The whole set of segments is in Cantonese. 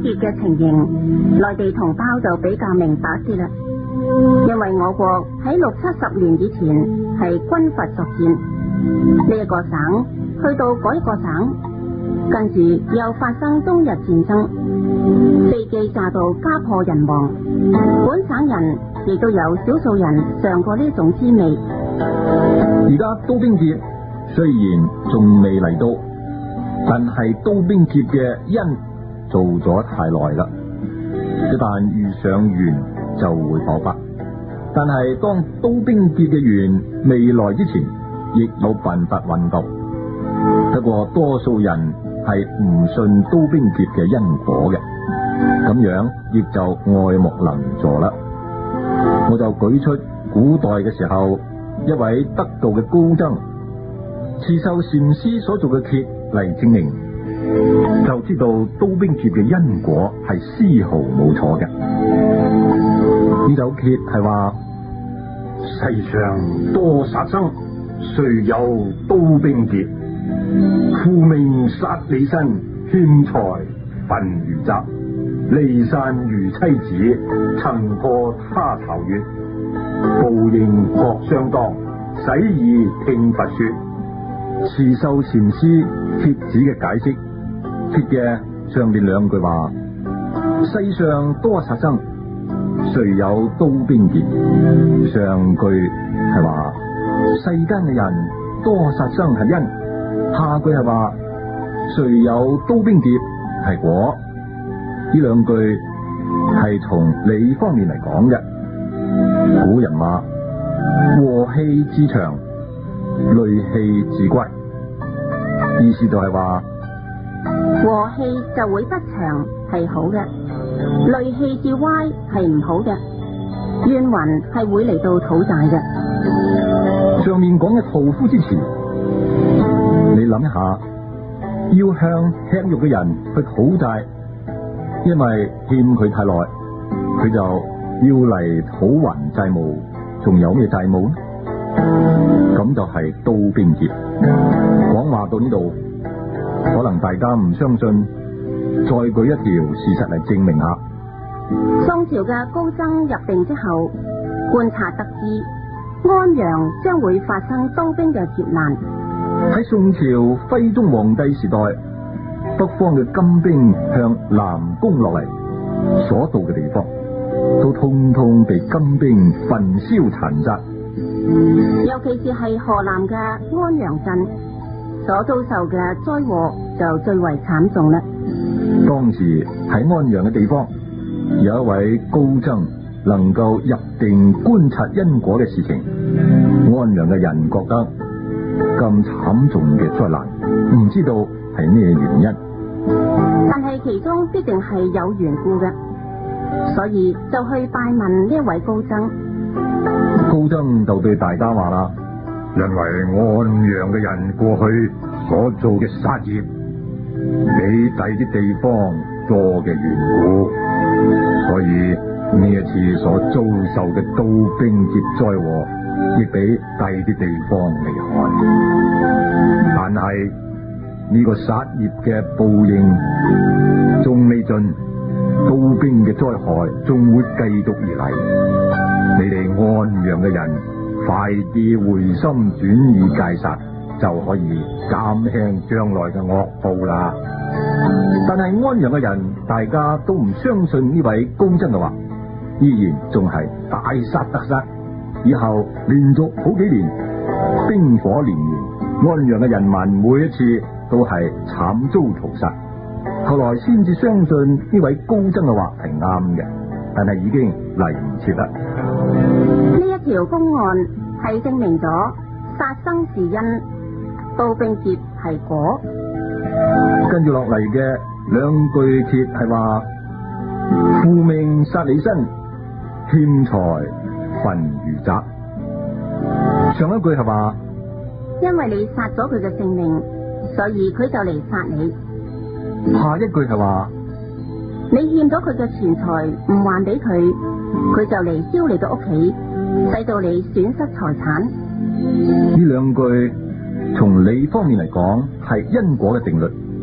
劫嘅情形，內地同胞就比較明白啲啦。因為我國喺60、70年以前係軍閥作戰，呢一個省去到嗰一個省，跟住又發生中日戰爭，飛機炸到家破人亡，本省人亦都有少數人嘗過呢種滋味。 而家刀兵劫雖然仲未嚟到，但係刀兵劫嘅因做咗太耐啦，一旦遇上緣就會爆發。但係當刀兵劫嘅緣未來之前，亦冇辦法挽救。不過多數人係唔信刀兵劫嘅因果嘅，咁樣亦就愛莫能助啦。我就舉出古代嘅時候一位得道嘅高僧慈秀禪師所做嘅劫嚟證明，就知道刀兵劫嘅因果係絲毫冇錯嘅。呢首劫係話：世上多殺生，誰有刀兵劫？負命殺你身，欠財焚如宅。離散如妻子，曾破他巢穴。報應各相當，洗耳聽佛說。慈秀禪師帖子嘅解釋，帖嘅上面兩句話：世上多殺生，誰有刀兵劫？上句係話世間嘅人多殺生係因，下句係話誰有刀兵劫係果。呢兩句係從理方面嚟講嘅。古人話：和氣致長，戾氣致乖。意思就係話和氣就會不長係好嘅，戾氣致歪係唔好嘅，冤魂係會嚟到討債嘅。 上面講嘅屠夫之詞，你諗一下，要向吃肉嘅人去討債，因為欠佢太耐，佢就要嚟討還債務，仲有咩債務呢？咁就係刀兵劫。講話到呢度，可能大家唔相信，再舉一條事實嚟證明下。 宋朝嘅高僧入定之後，觀察得知安陽將會發生刀兵嘅劫難。 喺宋朝徽宗皇帝時代，北方嘅金兵向南攻落嚟，所到嘅地方都通通被金兵焚燒殘殺。 尤其是係河南嘅安陽鎮所遭受嘅災禍就最為慘重啦。 當時喺安陽嘅地方，有一位高僧能夠入定觀察因果嘅事情，安陽嘅人覺得咁慘重嘅災難，唔知道係咩原因， 但係其中必定係有緣故嘅，所以就去拜問呢一位高僧。 高僧就對大家話啦：因為安陽嘅人過去所做嘅殺業比第啲地方多嘅緣故，所以呢一次所遭受嘅刀兵劫災禍亦比第啲地方厲害。但係呢個殺業嘅報應仲未盡，刀兵嘅災害仲會繼續而嚟。你哋安陽嘅人快啲回心轉意戒殺，就可以減輕將來嘅惡報啦。但係安陽嘅人大家都唔相信呢位高僧嘅話，依然仲係大殺特殺。以後連續好幾年兵火連綿，安陽嘅人民每一次都係慘遭屠殺。後來先至相信呢位高僧嘅話係啱嘅，但係已經嚟唔切啦。 呢一條公案係證明咗殺生是因，刀兵劫係果。 跟住落嚟嘅兩句帖係話：負命殺你身，欠財焚如宅。上一句係話： 因為你殺咗佢嘅性命，所以佢就嚟殺你。 下一句係話： 你欠咗佢嘅錢財唔還俾佢，佢就嚟燒你嘅屋企，使到你損失財產。 呢兩句從理方面嚟講係因果嘅定律，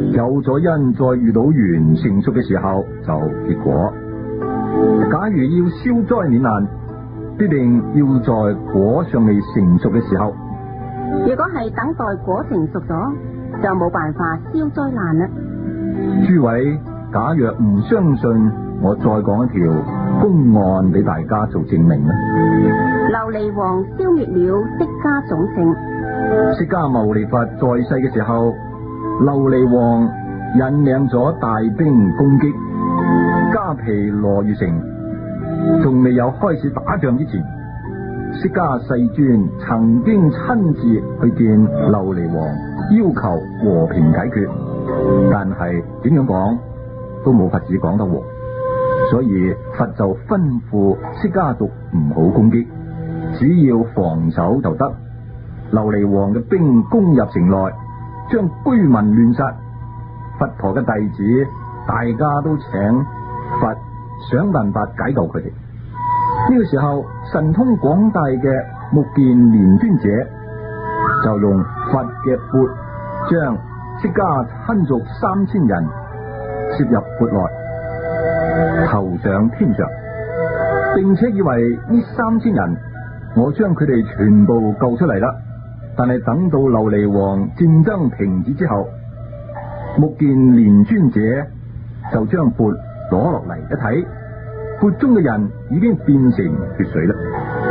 有咗因，再遇到緣，成熟嘅時候就結果。假如要消災免難，必定要在果尚未成熟嘅時候。 如果係等待果成熟咗，就冇辦法消災難啦。 諸位，假若唔相信，我再講一條公案俾大家做證明啦。 琉璃王消滅了釋迦種姓。 釋迦牟尼佛在世嘅時候，琉璃王引領咗大兵攻擊迦毗羅衛城，仲未有開始打仗之前，釋迦世尊曾經親自去見琉璃王，要求和平解決，但係點樣講都冇法子講得和，所以佛就吩咐釋迦族唔好攻擊，只要防守就得。琉璃王嘅兵攻入城內，將居民亂殺。佛陀嘅弟子大家都請佛想辦法解救佢哋。呢個時候，神通廣大嘅目犍連尊者就用佛嘅缽將釋迦親族3000人攝入缽內，投上天上，並且以為呢3000人我將佢哋全部救出嚟啦。但係等到琉璃王戰爭停止之後，目犍連尊者就將缽攞落嚟一睇，缽中嘅人已經變成血水啦。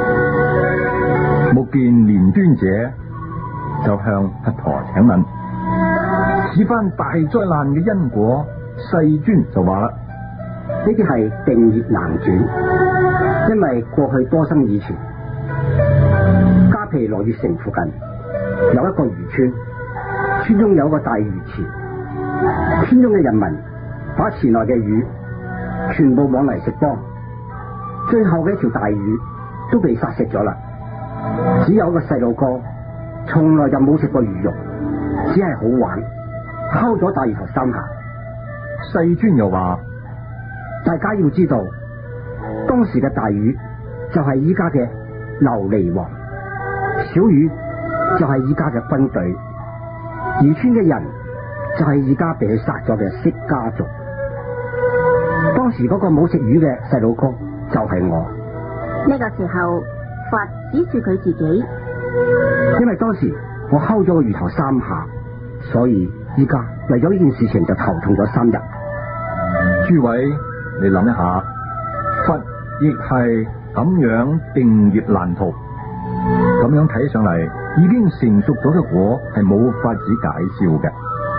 目犍連尊者就向佛陀請問，此番大災難嘅因果，世尊就話啦： 呢啲係定業難轉，因為過去多生以前，迦毗羅衛城附近有一個漁村，村中有一個大魚池，村中嘅人民把池內嘅魚全部往嚟食光，最後嘅一條大魚都被殺食咗啦。只有一個細路哥從來就冇食過魚肉，只係好玩，敲咗大魚頭3下。 世尊又話： 大家要知道，當時嘅大魚就係依家嘅琉璃王，小魚就係依家嘅軍隊，漁村嘅人就係依家被佢殺咗嘅釋迦族。當時嗰個冇食魚嘅細路哥就係我。 呢個時候，佛指住佢自己， 因為當時我敲咗個魚頭3下，所以依家為咗呢件事情就頭痛咗3日。 諸位，你諗一下，佛亦係咁樣定業難逃，咁樣睇上嚟，已經成熟咗嘅果係冇法子解消嘅。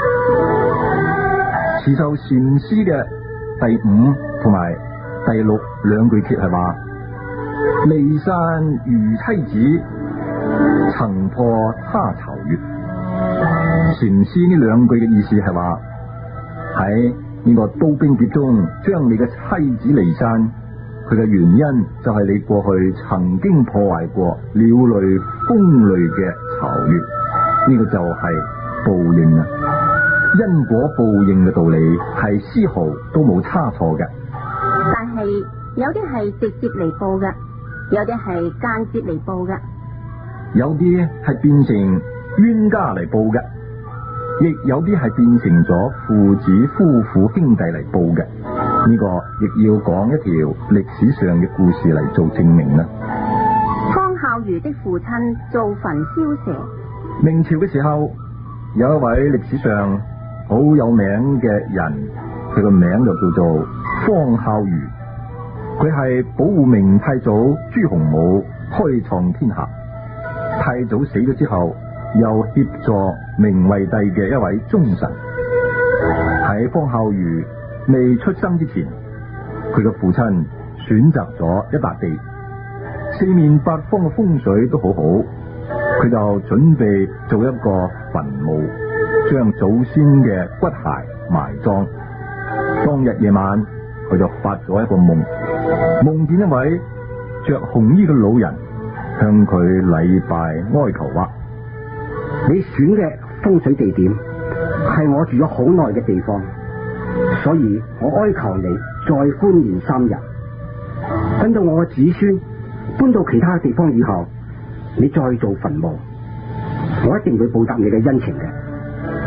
慈壽禪師嘅第5同埋第6兩句偈係話：離散如妻子，曾破他巢穴。禪師呢兩句嘅意思係話，喺呢個刀兵劫中將你嘅妻子離散，佢嘅原因就係你過去曾經破壞過鳥類、蜂類嘅巢穴，呢個就係報應啊！因果報應嘅道理係絲毫都冇差錯嘅。 但係有啲係直接嚟報嘅，有啲係間接嚟報嘅， 有啲係變成冤家嚟報嘅，亦有啲係變成咗父子、夫婦、兄弟嚟報嘅。呢個亦要講一條歷史上嘅故事嚟做證明啦。 方孝孺的父親造焚燒蛇。 明朝嘅時候，有一位歷史上好有名嘅人，佢個名就叫做方孝孺。佢係保護明太祖朱洪武開創天下。太祖死咗之後，又協助明惠帝嘅一位忠臣。喺方孝孺未出生之前，佢嘅父親選擇咗一笪地，四面八方嘅風水都好好，佢就準備做一個墳墓，將祖先嘅骨骸埋葬。當日夜晚，佢就發咗一個夢，夢見一位着紅衣嘅老人向佢禮拜哀求話： 你選嘅風水地點係我住咗好耐嘅地方，所以我哀求你再寬延3日，等到我嘅子孫搬到其他地方以後，你再做墳墓，我一定會報答你嘅恩情嘅。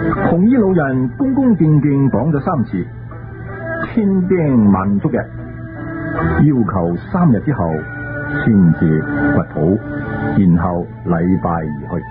紅衣老人恭恭敬敬講咗3次，千叮萬囑嘅，要求3日之後先至掘土，然後禮拜而去。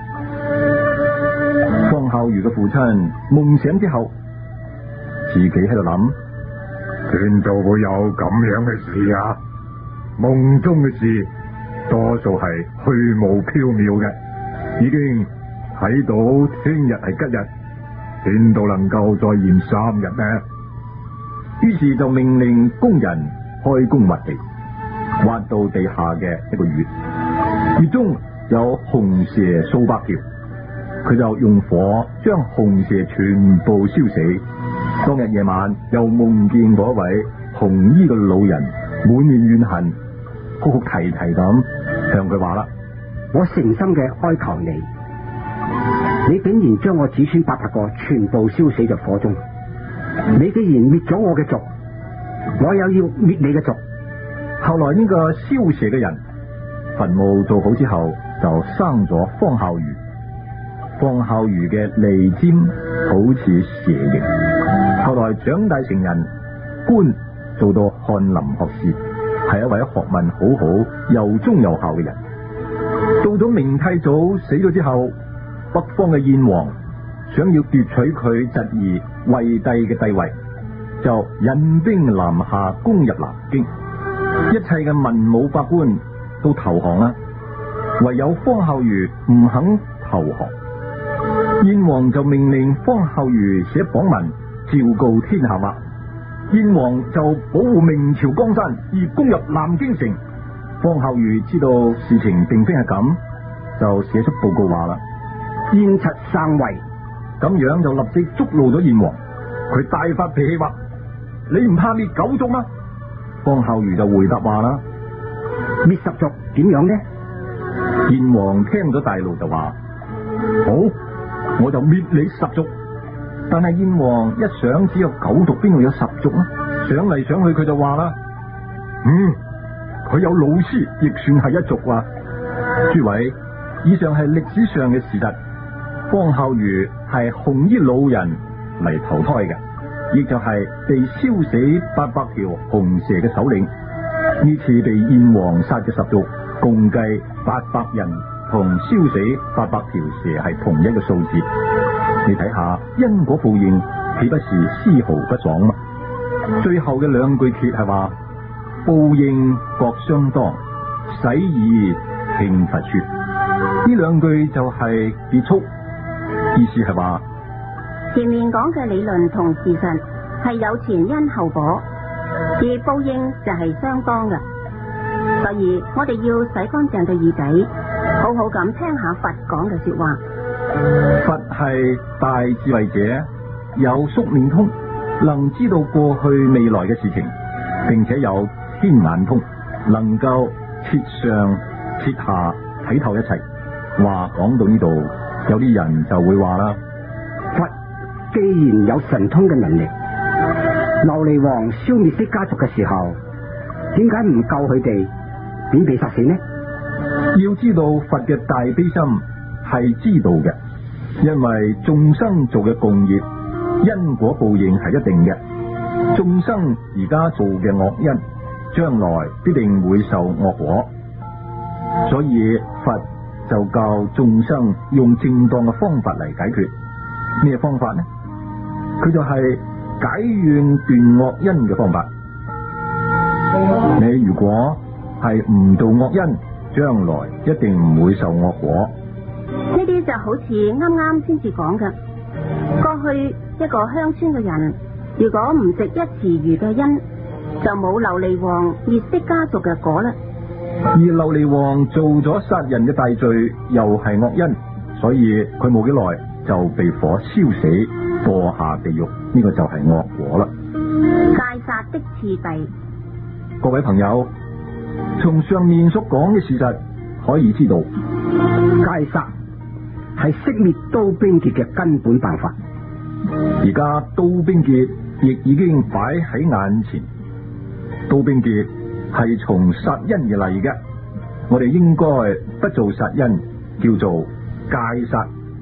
方孝孺嘅父親夢醒之後，自己喺度諗： 邊度會有咁樣嘅事啊？夢中嘅事多數係虛無縹緲嘅，已經睇到聽日係吉日，邊度能夠再延3日呢？ 於是就命令工人開工挖地，挖到地下嘅一個穴，穴中有紅蛇數百條，佢就用火將紅蛇全部燒死。當日夜晚又夢見嗰位紅衣嘅老人滿面怨恨，哭哭啼啼咁向佢話啦： 我誠心嘅哀求你，你竟然將我子孫800個全部燒死在火中，你既然滅咗我嘅族，我又要滅你嘅族。 後來呢個燒蛇嘅人墳墓做好之後，就生咗方孝孺。方孝孺嘅利尖好似蛇形，後來長大成人，官做到翰林學士，係一位學問好好又忠又孝嘅人。到咗明太祖死咗之後，北方嘅燕王想要奪取佢侄兒惠帝嘅帝位，就引兵南下攻入南京，一切嘅文武百官都投降啦，唯有方孝孺唔肯投降。燕王就命令方孝孺寫榜文昭告天下話，燕王就保護明朝江山而攻入南京城。方孝孺知道事情並非係咁，就寫出報告話啦： 燕賊生畏。 咁樣就立即觸怒咗燕王，佢大發脾氣話：你唔怕滅9族嗎？方孝孺就回答話啦： 滅10族點樣呢？ 燕王聽咗大怒就話：好，我就滅你10族。但係燕王一想，只有9族，邊度有10族呢？想嚟想去，佢就話啦：佢有老師，亦算係一族啊！諸位，以上係歷史上嘅事實。方孝孺係紅衣老人嚟投胎嘅，亦就係被燒死800條紅蛇嘅首領。呢次被燕王殺嘅10族，共計800人，同燒死800條蛇係同一個數字。你睇下因果報應，豈不是絲毫不爽嗎？最後嘅2句訣係話：報應各相當，洗耳聽佛說。呢2句就係結束，意思係話前面講嘅理論同事實係有前因後果，而報應就係相當嘅。所以我哋要洗乾淨對耳仔，好好咁聽下佛講嘅說話。 佛係大智慧者，有宿命通，能知道過去未來嘅事情，並且有天眼通，能夠徹上徹下睇透一切。話講到呢度，有啲人就會話啦： 佛既然有神通嘅能力，琉璃王消滅釋迦族嘅時候，點解唔救佢哋，便被殺死呢？ 要知道佛嘅大悲心係知道嘅，因為眾生做嘅共業，因果報應係一定嘅。眾生而家做嘅惡因，將來必定會受惡果，所以佛就教眾生用正當嘅方法嚟解決。咩方法呢？佢就係解怨斷惡因嘅方法。你如果係唔做惡因，將來一定唔會受惡果。 呢啲就好似啱啱先至講嘅，過去一個鄉村嘅人，如果唔植一池魚嘅因，就冇琉璃王滅釋迦族嘅果啦。 而琉璃王做咗殺人嘅大罪，又係惡因，所以佢冇幾耐就被火燒死，墮下地獄。呢個就係惡果啦。 戒殺的次第， 各位朋友，從上面所講嘅事實可以知道， 戒殺係熄滅刀兵劫嘅根本辦法。 而家刀兵劫亦已經擺喺眼前，刀兵劫係從殺因而嚟嘅，我哋應該不做殺因，叫做戒殺。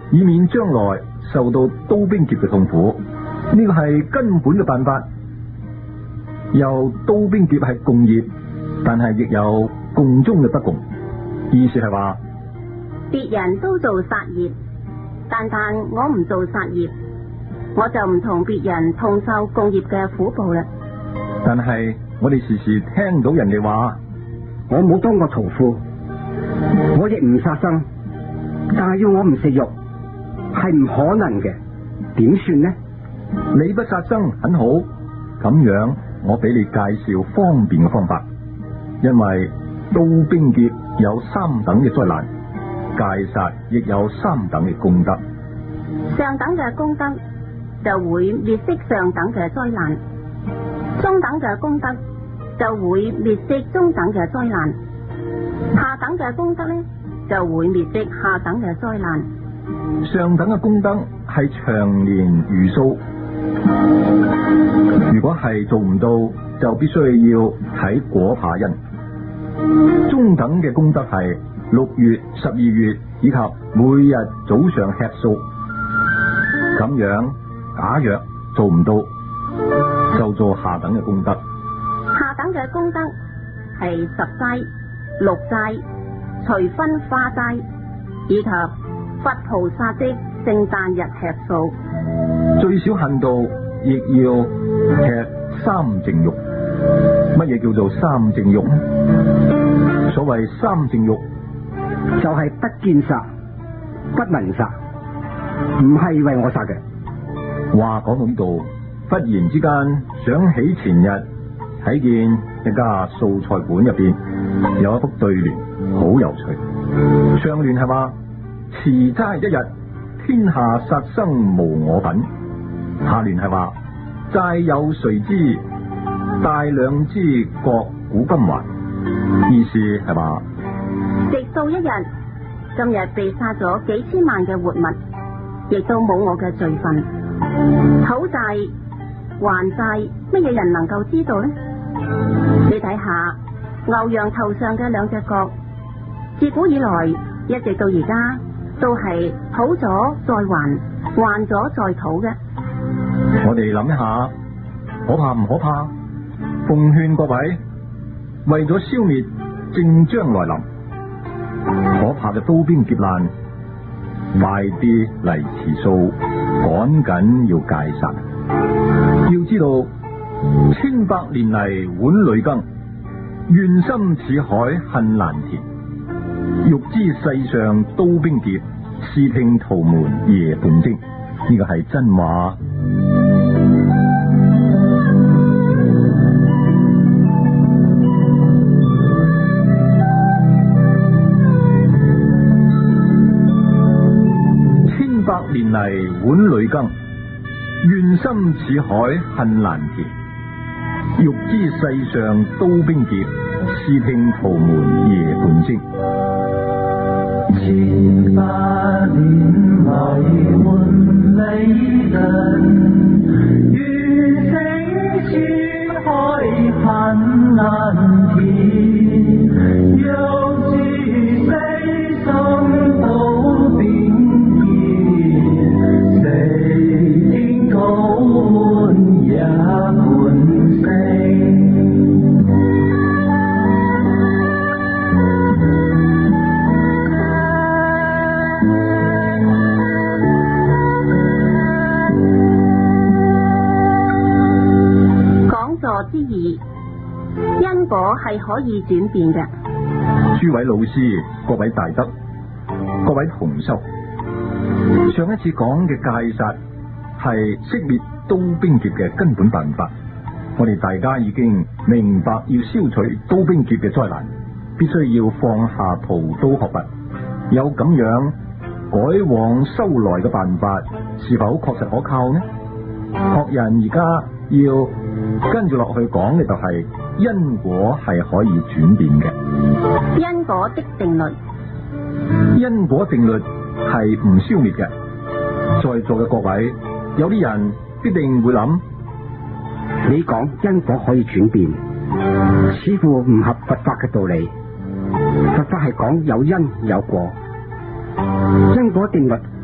以免將來受到刀兵劫嘅痛苦。呢個係根本嘅辦法。又刀兵劫係共業，但係亦有共中嘅不共。意思係話， 別人都做殺業，但我唔做殺業，我就唔同別人同受共業嘅苦報啦。 但係我哋時時聽到人哋話， 我冇當過屠夫，我亦唔殺生，但係要我唔食肉係唔可能嘅，點算呢？ 你不殺生很好，咁樣我俾你介紹方便嘅方法。因為刀兵劫有3等嘅災難，戒殺亦有3等嘅功德。 上等嘅功德就會滅息上等嘅災難，中等嘅功德就會滅息中等嘅災難，下等嘅功德呢就會滅息下等嘅災難。 上等嘅功德係長年如數，如果係做唔到，就必須要睇果怕因。中等嘅功德係6月、12月以及每日早上吃素，咁樣假若做唔到，就做下等嘅功德。 下等嘅功德係10齋、6齋、隨分花齋以及佛菩薩的聖誕日吃素， 最少限度亦要吃3淨肉。乜嘢叫做3淨肉呢？所謂3淨肉， 就係不見殺、不聞殺，唔係為我殺嘅。 話講到呢度，忽然之間想起前日睇見一家素菜館入邊有一幅對聯，好有趣。上聯係話持齋1日，天下殺生無我品。下聯係話齋有誰知，大兩支各古今還。意思係話食素1日，今日被殺咗幾千萬嘅活物，亦都冇我嘅罪份。討債還債，乜嘢人能夠知道呢？你睇下牛羊頭上嘅2隻角，自古以來一直到而家都係討咗再還，還咗再討嘅。 我哋諗一下，可怕唔可怕？奉勸各位，為咗消滅正將來臨可怕嘅刀兵劫難，快啲嚟持素，趕緊要戒殺。要知道千百年嚟碗裏羹，願心似海恨難填。欲知世上刀兵劫，視聽屠門夜半徵。呢個係真話。百年嚟碗裏羹，願心似海恨難填。欲知世上刀兵劫，視聽屠門夜半徵。 千百年來碗裏羹，願心似海恨難填。欲知世上刀兵， 講座之義，因果係可以轉變嘅。 諸位老師、各位大德、各位同修，上一次講嘅戒殺係熄滅刀兵劫嘅根本辦法。我哋大家已經明白，要消除刀兵劫嘅災難，必須要放下屠刀學佛。有咁樣改往修來嘅辦法，是否確實可靠呢？學人而家要跟住落去講嘅就係因果係可以轉變嘅。 因果的定律， 因果定律係唔消滅嘅。在座嘅各位，有啲人必定會諗， 你講因果可以轉變，似乎唔合佛法嘅道理。佛法係講有因有果，因果定律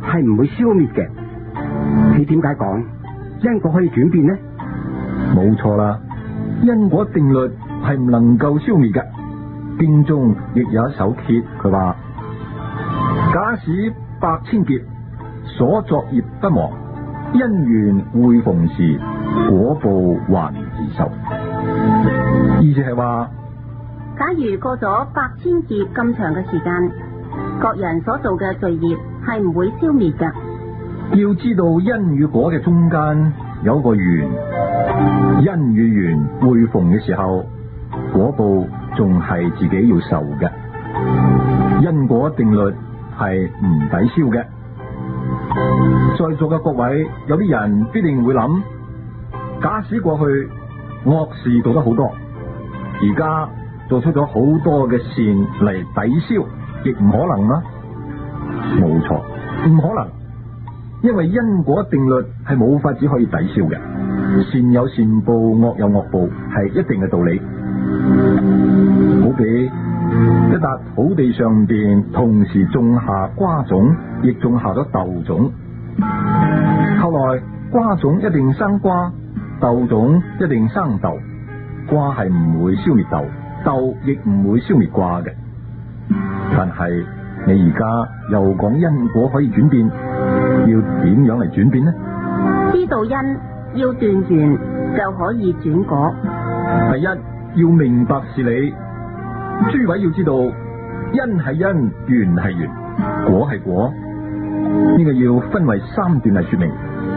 係唔會消滅嘅。你點解講因果可以轉變呢？ 冇錯啦，因果定律係唔能夠消滅嘅。經中亦有一首偈，佢話：假使百千劫，所作業不忘，因緣會逢時，果報還自受。意思係話， 假如過咗百千劫咁長嘅時間，各人所做嘅罪業係唔會消滅㗎。 要知道因與果嘅中間有個緣，因與緣會逢嘅時候，果報仲係自己要受嘅。因果定律係唔抵消嘅。在座嘅各位，有啲人必定會諗，假使過去惡事做得好多，而家做出咗好多嘅善嚟抵消，亦唔可能啦。冇錯，唔可能，因為因果定律係冇法子可以抵消嘅。善有善報，惡有惡報，係一定嘅道理。好比一笪土地上邊同時種下瓜種，亦種下咗豆種，後來瓜種一定生瓜，豆種一定生豆。瓜係唔會消滅豆，豆亦唔會消滅瓜嘅。但係你而家又講因果可以轉變，要點樣嚟轉變呢？ 知道因，要斷緣就可以轉果。 第一，要明白事理。諸位要知道，因係因，緣係緣，果係果，呢個要分為三段嚟說明。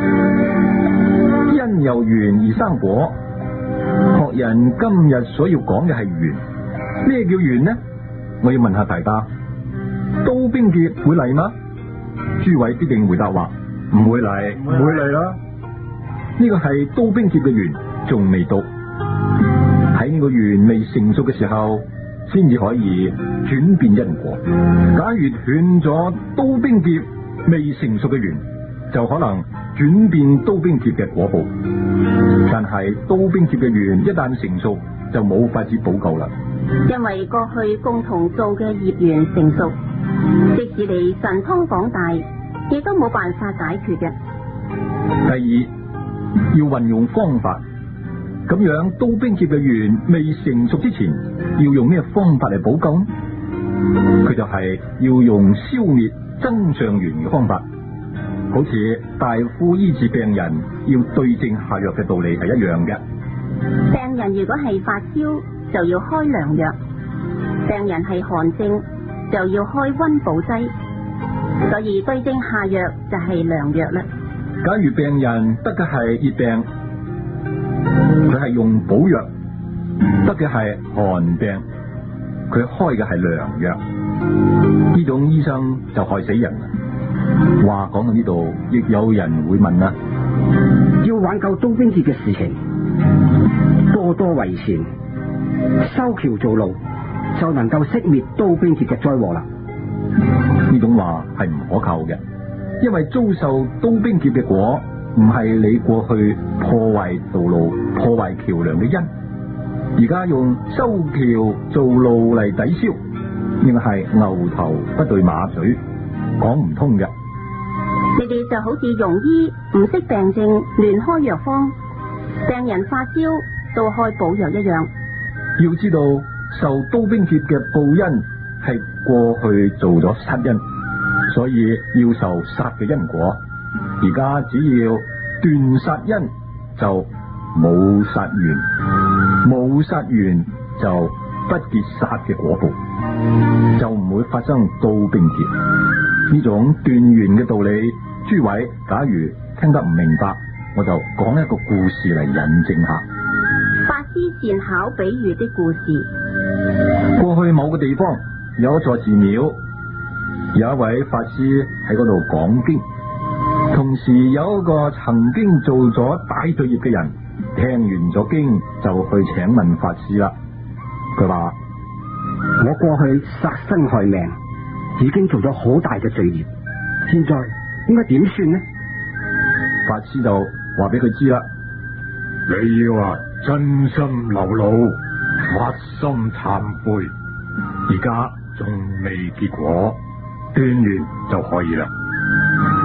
因由緣而生果，學人今日所要講嘅係緣。咩叫緣呢？我要問下大家，刀兵劫會嚟嗎？諸位必定回答話唔會嚟，唔會嚟啦。呢個係刀兵劫嘅緣，仲未到。喺呢個緣未成熟嘅時候，先至可以轉變因果。假如斷咗刀兵劫未成熟嘅緣，就可能轉變刀兵劫嘅果報。但係刀兵劫嘅緣一旦成熟，就冇法子補救啦。 因為過去共同做嘅業緣成熟，即使你神通廣大，亦都冇辦法解決嘅。 第二，要運用方法。咁樣刀兵劫嘅緣未成熟之前，要用咩方法嚟補救？佢就係要用消滅增上緣嘅方法，好似大夫醫治病人要對症下藥嘅道理係一樣嘅。 病人如果係發燒，就要開涼藥；病人係寒症，就要開溫補劑。所以對症下藥就係涼藥啦。 假如病人得嘅係熱病，佢係用補藥；得嘅係寒病，佢開嘅係涼藥。呢種醫生就害死人啦。話講到呢度，亦有人會問啦： 要挽救刀兵劫嘅事情，多多為善，修橋造路，就能夠熄滅刀兵劫嘅災禍啦。 呢種話係唔可靠嘅，因為遭受刀兵劫嘅果，唔係你過去破壞道路、破壞橋樑嘅因，而家用修橋造路嚟抵消，應該係牛頭不對馬嘴，講唔通嘅。 你哋就好似庸醫唔識病症亂開藥方，病人發燒都開補藥一樣。 要知道受刀兵劫嘅報因係過去做咗殺因，所以要受殺嘅因果。而家只要斷殺因，就冇殺緣，冇殺緣就不結殺嘅果報，就唔會發生刀兵劫。呢種斷緣嘅道理，諸位假如聽得唔明白，我就講一個故事嚟引證下。 法師善巧比喻的故事。 過去某個地方有一座寺廟，有一位法師喺嗰度講經，同時有一個曾經做咗大罪業嘅人，聽完咗經就去請問法師啦。佢話： 我過去殺生害命，已經做咗好大嘅罪業，現在應該點算呢？ 法師就話俾佢知啦： 你要真心流露，發心懺悔，而家仲未結果，斷緣就可以啦。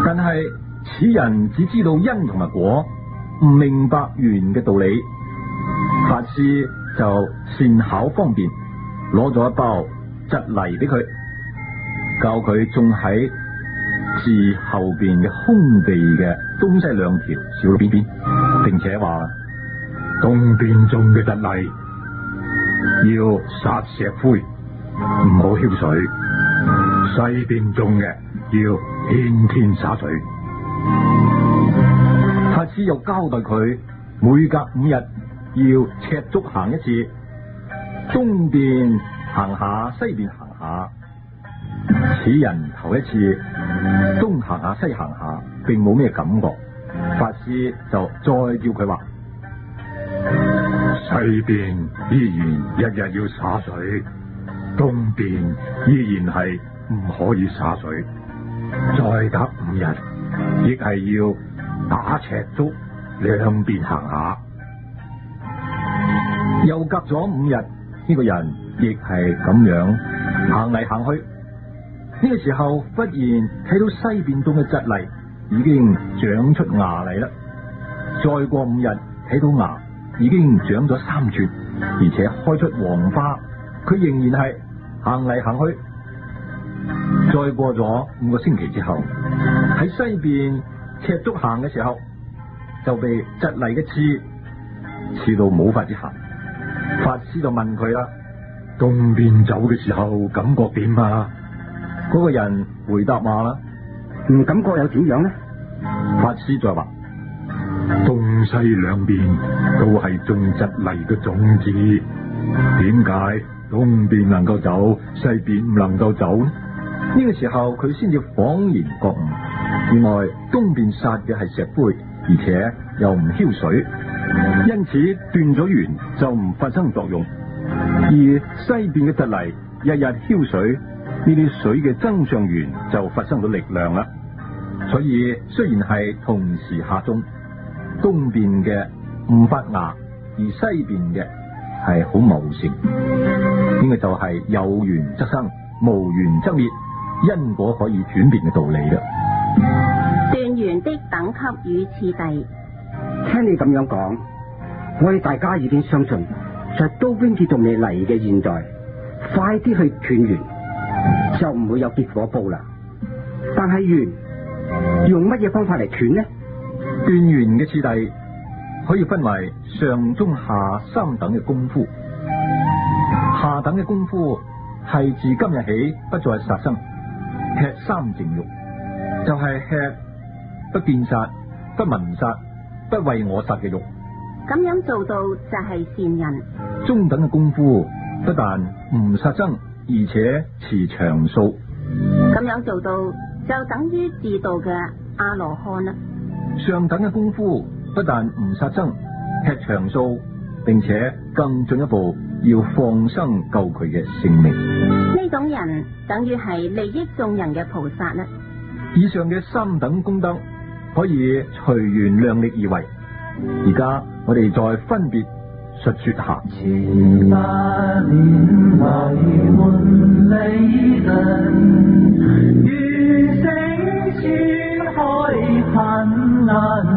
但係此人只知道因同埋果，唔明白緣嘅道理。法師就善巧方便，攞咗一包蒺藜俾佢，教佢種喺寺後邊嘅空地嘅東西兩條小路邊邊，並且話東邊種嘅蒺藜要撒石灰，唔好澆水；西邊種嘅要天天灑水。 法師又交代佢每隔5日要赤足行一次，東邊行下，西邊行下。此人頭一次東行下西行下，並冇咩感覺。法師就再叫佢話， 西邊依然日日要灑水，東邊依然係唔可以灑水。再隔5日，亦係要打赤足，兩邊行下。 又隔咗5日，呢個人亦係咁樣行嚟行去。呢個時候忽然睇到西邊種嘅蒺藜已經長出芽嚟啦。再過5日睇到芽已經長咗3寸，而且開出黃花，佢仍然係行嚟行去。再過咗5個星期之後，喺西邊赤足行嘅時候，就被蒺藜嘅刺到冇法子行。法師就問佢啦， 東邊走嘅時候感覺點啊？ 嗰個人回答話啦， 唔感覺又點樣呢？ 法師再話， 東西兩邊都係種蒺藜嘅種子，點解東邊能夠走，西邊唔能夠走呢？ 呢個時候佢先至恍然覺悟，原來東邊撒嘅係石灰，而且又唔澆水，因此斷咗緣就唔發生作用。而西邊嘅蒺藜日日澆水，呢啲水嘅增上緣就發生咗力量啦。所以雖然係同時下種，東邊嘅唔發芽，而西邊嘅係好茂盛。呢個就係有緣則生，無緣則滅，因果可以轉變嘅道理啦。 斷緣的等級與次第。 聽你咁樣講，我哋大家已經相信，在都邊劫仲未嚟嘅現在，快啲去斷緣，就唔會有結果報啦。但係緣用乜嘢方法嚟斷呢？ 斷緣嘅次第可以分為上中下3等嘅功夫。下等嘅功夫係自今日起不再殺生，吃3淨肉，就係吃不見殺、不聞殺、不為我殺嘅肉。 咁樣做到就係善人。 中等嘅功夫不但唔殺生，而且持長素。 咁樣做到就等於自度嘅阿羅漢啦。 上等嘅功夫不但唔殺生、吃長素，並且更進一步要放生救佢嘅性命。 呢種人等於係利益眾人嘅菩薩啦。 以上嘅3等功德可以隨緣量力而為。而家我哋再分別述說下。 千百年來換離人，餘聲傳開瀕難